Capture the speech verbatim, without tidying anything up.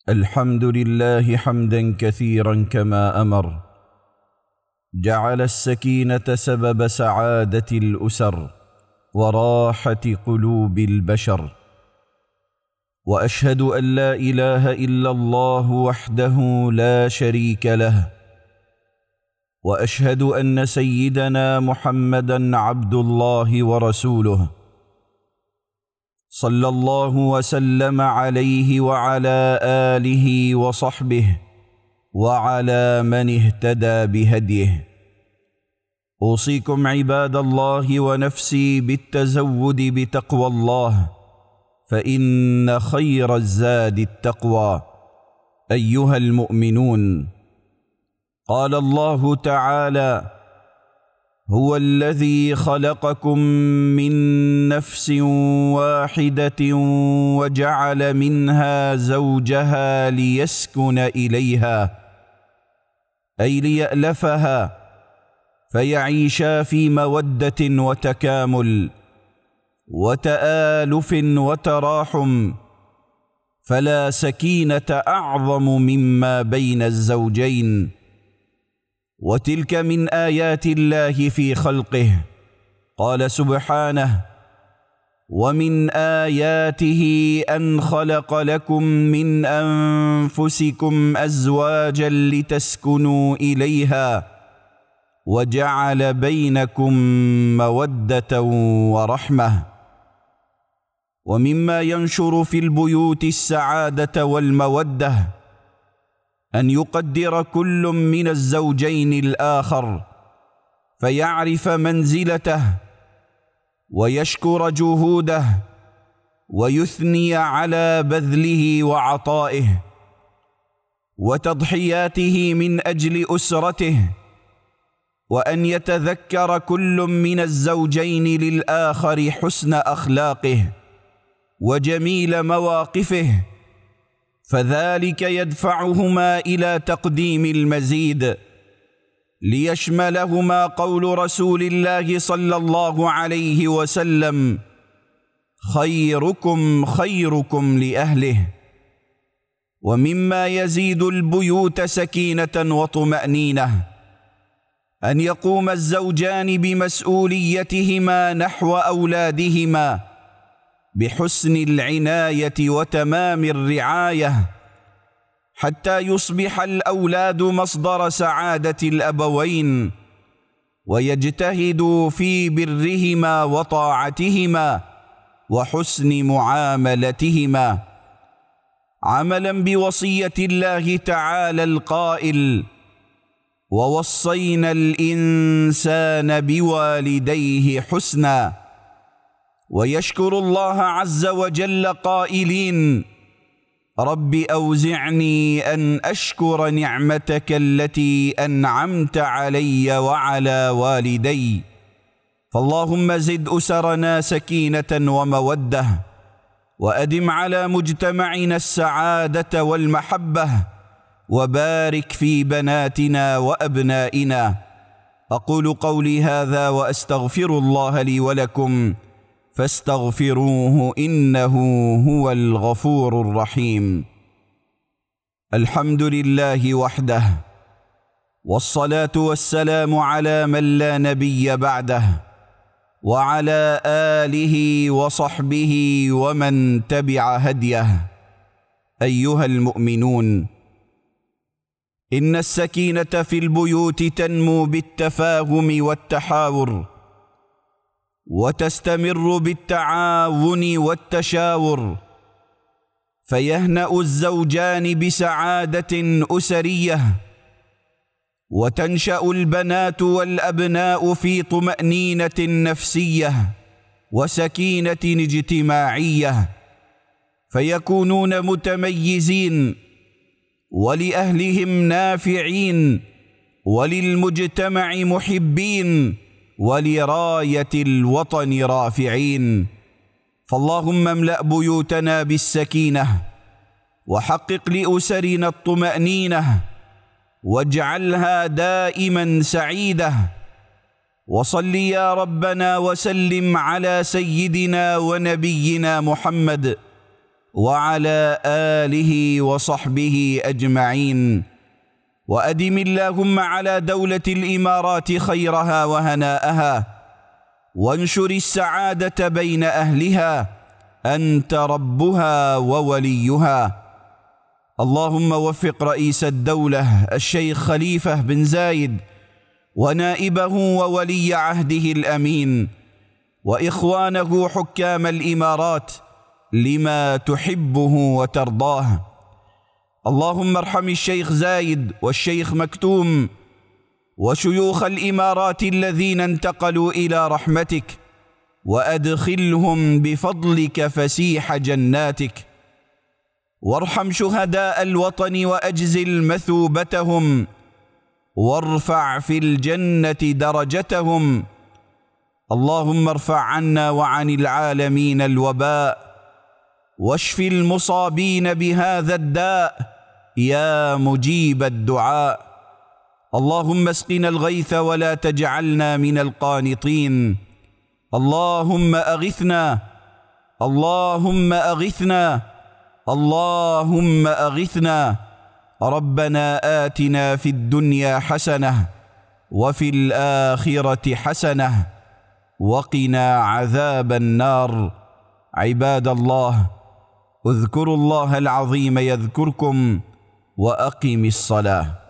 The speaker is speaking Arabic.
الحمد لله حمدا كثيرا كما أمر، جعل السكينة سبب سعادة الأسر وراحة قلوب البشر. وأشهد أن لا إله إلا الله وحده لا شريك له، وأشهد أن سيدنا محمدًا عبد الله ورسوله، صلى الله وسلم عليه وعلى آله وصحبه وعلى من اهتدى بهديه. أوصيكم عباد الله ونفسي بالتزود بتقوى الله، فإن خير الزاد التقوى. أيها المؤمنون، قال الله تعالى: هو الذي خلقكم من نفس واحدة وجعل منها زوجها ليسكن إليها، أي ليألفها فيعيشا في مودة وتكامل وتآلف وتراحم، فلا سكينة أعظم مما بين الزوجين. وتلك من آيات الله في خلقه. قال سبحانه: ومن آياته أن خلق لكم من أنفسكم أزواجا لتسكنوا إليها وجعل بينكم مودة ورحمة. ومما ينشر في البيوت السعادة والمودة أن يقدر كل من الزوجين الآخر فيعرف منزلته ويشكر جهوده ويثني على بذله وعطائه وتضحياته من أجل أسرته، وأن يتذكر كل من الزوجين للآخر حسن أخلاقه وجميل مواقفه، فذلك يدفعهما إلى تقديم المزيد، ليشملهما قول رسول الله صلى الله عليه وسلم: خيركم خيركم لأهله. ومما يزيد البيوت سكينة وطمأنينة أن يقوم الزوجان بمسؤوليتهما نحو أولادهما بحسن العناية وتمام الرعاية، حتى يصبح الأولاد مصدر سعادة الأبوين، ويجتهدوا في برهما وطاعتهما وحسن معاملتهما، عملا بوصية الله تعالى القائل: ووصينا الإنسان بوالديه حسنا. ويشكر الله عز وجل قائلين: رب أوزعني أن أشكر نعمتك التي أنعمت علي وعلى والدي. فاللهم زد أسرنا سكينة ومودة، وأدم على مجتمعنا السعادة والمحبة، وبارك في بناتنا وأبنائنا. أقول قولي هذا وأستغفر الله لي ولكم، فاستغفروه إنه هو الغفور الرحيم. الحمد لله وحده، والصلاة والسلام على من لا نبي بعده، وعلى آله وصحبه ومن تبع هديه. أيها المؤمنون، إن السكينة في البيوت تنمو بالتفاهم والتحاور، وتستمر بالتعاون والتشاور، فيهنأ الزوجان بسعادة أسرية، وتنشأ البنات والأبناء في طمأنينة نفسية وسكينة اجتماعية، فيكونون متميزين ولأهلهم نافعين وللمجتمع محبين ولراية الوطن رافعين. فاللهم املأ بيوتنا بالسكينة، وحقق لأسرنا الطمأنينة، واجعلها دائما سعيدة. وصل يا ربنا وسلم على سيدنا ونبينا محمد وعلى آله وصحبه أجمعين. وأدم اللهم على دولة الإمارات خيرها وهناءها، وانشر السعادة بين أهلها، أنت ربها ووليها. اللهم وفق رئيس الدولة الشيخ خليفة بن زايد ونائبه وولي عهده الأمين وإخوانه حكام الإمارات لما تحبه وترضاه. اللهم ارحم الشيخ زايد والشيخ مكتوم وشيوخ الإمارات الذين انتقلوا إلى رحمتك، وأدخلهم بفضلك فسيح جناتك. وارحم شهداء الوطن وأجزل مثوبتهم، وارفع في الجنة درجتهم. اللهم ارفع عنا وعن العالمين الوباء، واشف المصابين بهذا الداء يا مجيب الدعاء. اللهم اسقنا الغيث ولا تجعلنا من القانطين. اللهم أغثنا، اللهم أغثنا، اللهم أغثنا. ربنا آتنا في الدنيا حسنة وفي الآخرة حسنة وقنا عذاب النار. عباد الله، اذكروا الله العظيم يذكركم، وأقم الصلاة.